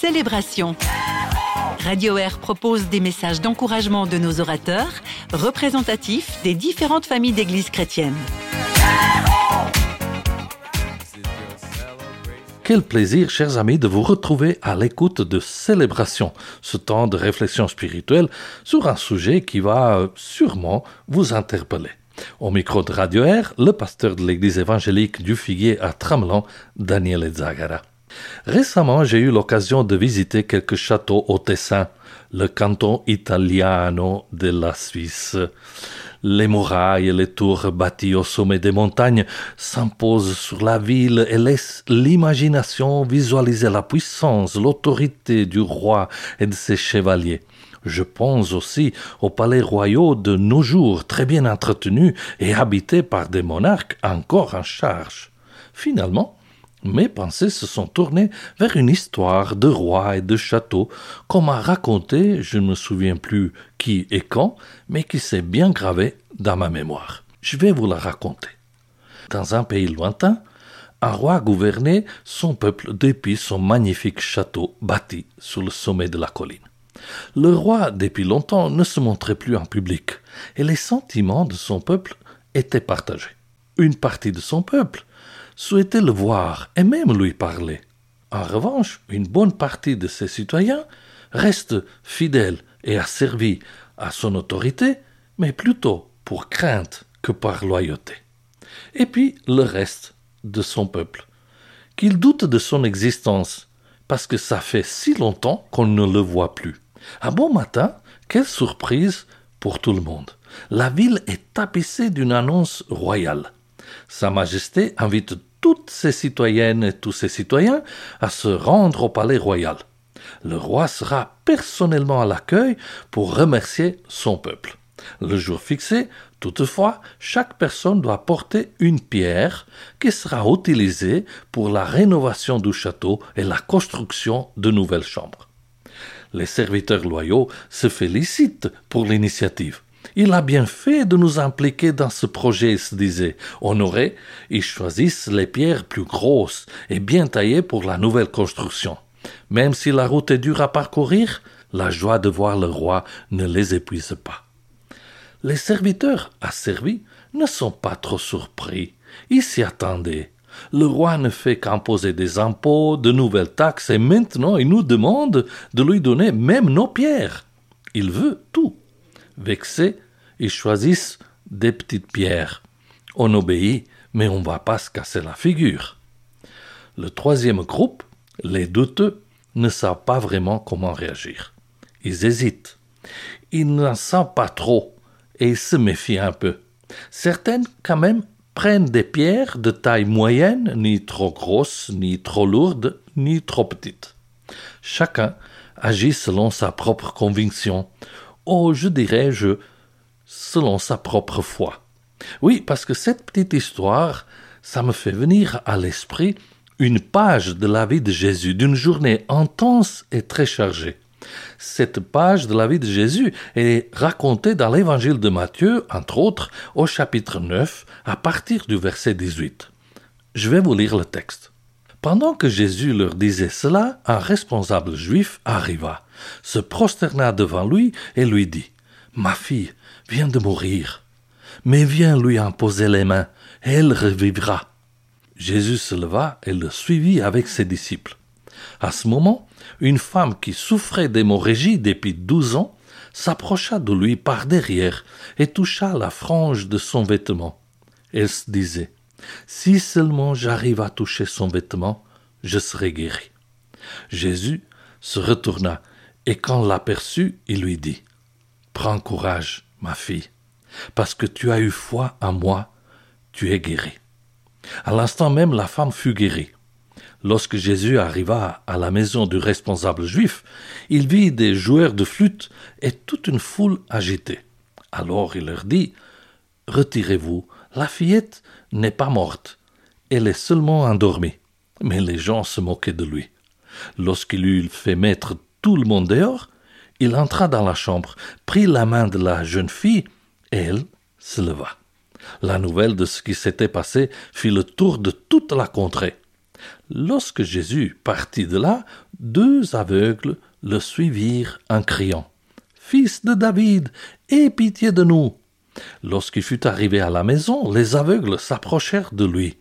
Célébration. Radio Air propose des messages d'encouragement de nos orateurs, représentatifs des différentes familles d'églises chrétiennes. Quel plaisir, chers amis, de vous retrouver à l'écoute de Célébration, ce temps de réflexion spirituelle sur un sujet qui va sûrement vous interpeller. Au micro de Radio Air, le pasteur de l'église évangélique du Figuier à Tramelan, Daniel Zagara. Récemment, j'ai eu l'occasion de visiter quelques châteaux au Tessin, le canton italiano de la Suisse. Les murailles et les tours bâties au sommet des montagnes s'imposent sur la ville et laissent l'imagination visualiser la puissance, l'autorité du roi et de ses chevaliers. Je pense aussi aux palais royaux de nos jours, très bien entretenus et habités par des monarques encore en charge. Finalement, mes pensées se sont tournées vers une histoire de rois et de châteaux qu'on m'a racontée, je ne me souviens plus qui et quand, mais qui s'est bien gravée dans ma mémoire. Je vais vous la raconter. Dans un pays lointain, un roi gouvernait son peuple depuis son magnifique château bâti sur le sommet de la colline. Le roi, depuis longtemps, ne se montrait plus en public, et les sentiments de son peuple étaient partagés. Une partie de son peuple souhaitait le voir et même lui parler. En revanche, une bonne partie de ses citoyens reste fidèles et asservis à son autorité, mais plutôt pour crainte que par loyauté. Et puis le reste de son peuple, qu'il doute de son existence, parce que ça fait si longtemps qu'on ne le voit plus. Un bon matin, quelle surprise pour tout le monde. La ville est tapissée d'une annonce royale. Sa Majesté invite toutes ses citoyennes et tous ses citoyens à se rendre au palais royal. Le roi sera personnellement à l'accueil pour remercier son peuple. Le jour fixé, toutefois, chaque personne doit porter une pierre qui sera utilisée pour la rénovation du château et la construction de nouvelles chambres. Les serviteurs loyaux se félicitent pour l'initiative. Il a bien fait de nous impliquer dans ce projet, se disait. Honorés, ils choisissent les pierres plus grosses et bien taillées pour la nouvelle construction. Même si la route est dure à parcourir, la joie de voir le roi ne les épuise pas. Les serviteurs asservis ne sont pas trop surpris. Ils s'y attendaient. Le roi ne fait qu'imposer des impôts, de nouvelles taxes, et maintenant il nous demande de lui donner même nos pierres. Il veut tout. Vexés, ils choisissent des petites pierres. On obéit, mais on ne va pas se casser la figure. Le troisième groupe, les douteux, ne savent pas vraiment comment réagir. Ils hésitent. Ils n'en savent pas trop et ils se méfient un peu. Certaines, quand même, prennent des pierres de taille moyenne, ni trop grosses, ni trop lourdes, ni trop petites. Chacun agit selon sa propre conviction, ou je dirais, selon sa propre foi. Oui, parce que cette petite histoire, ça me fait venir à l'esprit une page de la vie de Jésus, d'une journée intense et très chargée. Cette page de la vie de Jésus est racontée dans l'évangile de Matthieu, entre autres, au chapitre 9, à partir du verset 18. Je vais vous lire le texte. Pendant que Jésus leur disait cela, un responsable juif arriva, se prosterna devant lui et lui dit « Ma fille vient de mourir, mais viens lui imposer les mains, et elle revivra. » Jésus se leva et le suivit avec ses disciples. À ce moment, une femme qui souffrait d'hémorragie depuis 12 ans s'approcha de lui par derrière et toucha la frange de son vêtement. Elle se disait « Si seulement j'arrive à toucher son vêtement, je serai guéri. » Jésus se retourna et quand l'aperçut, il lui dit « Prends courage, ma fille, parce que tu as eu foi en moi, tu es guérie. » À l'instant même, la femme fut guérie. Lorsque Jésus arriva à la maison du responsable juif, il vit des joueurs de flûte et toute une foule agitée. Alors il leur dit « Retirez-vous, la fillette n'est pas morte, elle est seulement endormie. » Mais les gens se moquaient de lui. Lorsqu'il eut fait mettre tout le monde dehors, il entra dans la chambre, prit la main de la jeune fille et elle se leva. La nouvelle de ce qui s'était passé fit le tour de toute la contrée. Lorsque Jésus partit de là, 2 aveugles le suivirent en criant « Fils de David, aie pitié de nous !» Lorsqu'il fut arrivé à la maison, les aveugles s'approchèrent de lui.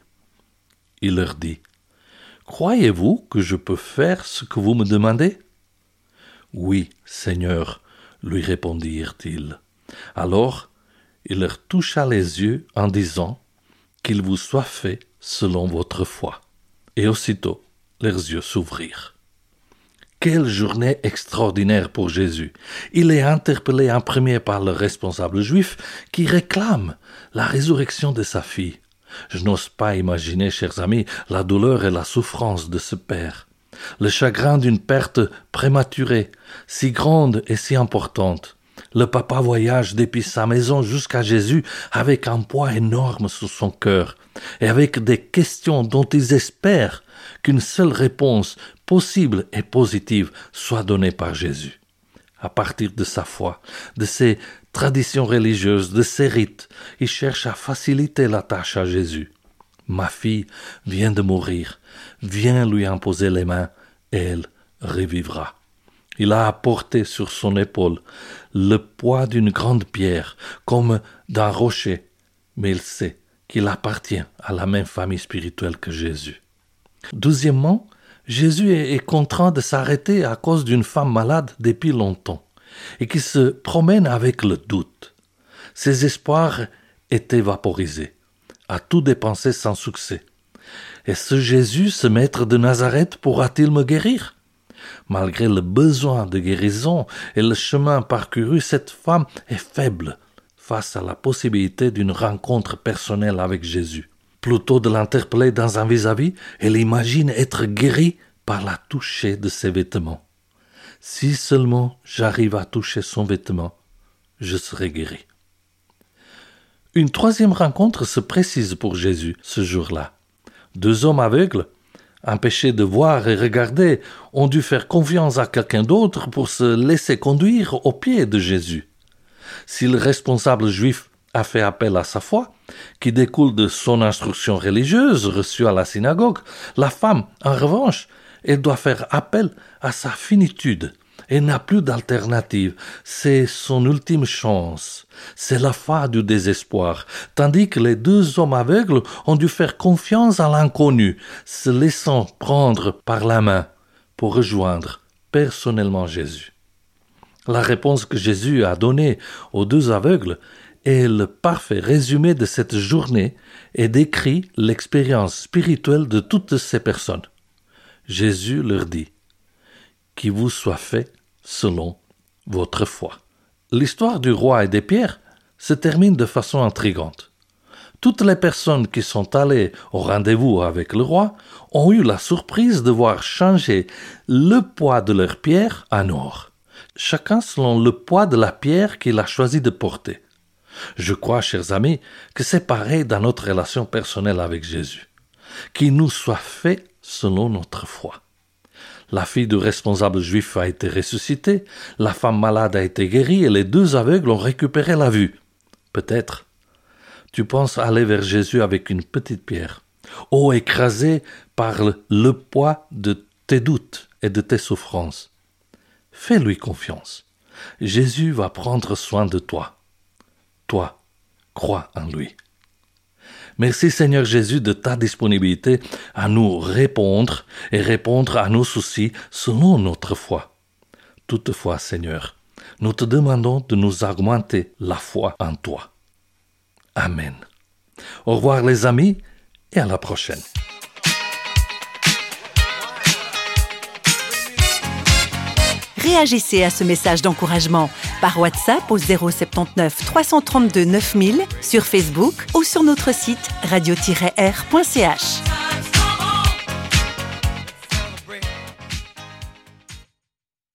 Il leur dit « Croyez-vous que je peux faire ce que vous me demandez ?»« Oui, Seigneur, lui répondirent-ils. Alors, il leur toucha les yeux en disant « Qu'il vous soit fait selon votre foi. » Et aussitôt, leurs yeux s'ouvrirent. Quelle journée extraordinaire pour Jésus! Il est interpellé en premier par le responsable juif qui réclame la résurrection de sa fille. Je n'ose pas imaginer, chers amis, la douleur et la souffrance de ce père. Le chagrin d'une perte prématurée, si grande et si importante. Le papa voyage depuis sa maison jusqu'à Jésus avec un poids énorme sur son cœur et avec des questions dont ils espèrent qu'une seule réponse possible et positive soit donnée par Jésus. À partir de sa foi, de ses traditions religieuses, de ses rites, il cherche à faciliter la tâche à Jésus. Ma fille vient de mourir, viens lui imposer les mains et elle revivra. Il a apporté sur son épaule le poids d'une grande pierre, comme d'un rocher, mais il sait qu'il appartient à la même famille spirituelle que Jésus. Deuxièmement, Jésus est contraint de s'arrêter à cause d'une femme malade depuis longtemps et qui se promène avec le doute. Ses espoirs étaient vaporisés, a tout dépensé sans succès. Et ce Jésus, ce maître de Nazareth, pourra-t-il me guérir? Malgré le besoin de guérison et le chemin parcouru, cette femme est faible face à la possibilité d'une rencontre personnelle avec Jésus. Plutôt de l'interpeller dans un vis-à-vis, elle imagine être guérie par la toucher de ses vêtements. Si seulement j'arrive à toucher son vêtement, je serai guéri. Une troisième rencontre se précise pour Jésus ce jour-là. 2 hommes aveugles, empêchés de voir et regarder, ont dû faire confiance à quelqu'un d'autre pour se laisser conduire aux pieds de Jésus. Si le responsable juif a fait appel à sa foi, qui découle de son instruction religieuse reçue à la synagogue, la femme, en revanche, elle doit faire appel à sa finitude. Elle n'a plus d'alternative. C'est son ultime chance. C'est la fin du désespoir. Tandis que les 2 hommes aveugles ont dû faire confiance à l'inconnu, se laissant prendre par la main pour rejoindre personnellement Jésus. La réponse que Jésus a donnée aux 2 aveugles est le parfait résumé de cette journée et décrit l'expérience spirituelle de toutes ces personnes. Jésus leur dit « Qu'il vous soit fait selon votre foi ». L'histoire du roi et des pierres se termine de façon intrigante. Toutes les personnes qui sont allées au rendez-vous avec le roi ont eu la surprise de voir changer le poids de leur pierre en or, chacun selon le poids de la pierre qu'il a choisi de porter. Je crois, chers amis, que c'est pareil dans notre relation personnelle avec Jésus. Qu'il nous soit fait selon notre foi. La fille du responsable juif a été ressuscitée, la femme malade a été guérie et les 2 aveugles ont récupéré la vue. Peut-être, tu penses aller vers Jésus avec une petite pierre, écrasé par le poids de tes doutes et de tes souffrances. Fais-lui confiance. Jésus va prendre soin de toi. Toi, crois en lui. Merci Seigneur Jésus de ta disponibilité à nous répondre et répondre à nos soucis selon notre foi. Toutefois, Seigneur, nous te demandons de nous augmenter la foi en toi. Amen. Au revoir les amis et à la prochaine. Réagissez à ce message d'encouragement par WhatsApp au 079 332 9000, sur Facebook ou sur notre site radio-r.ch.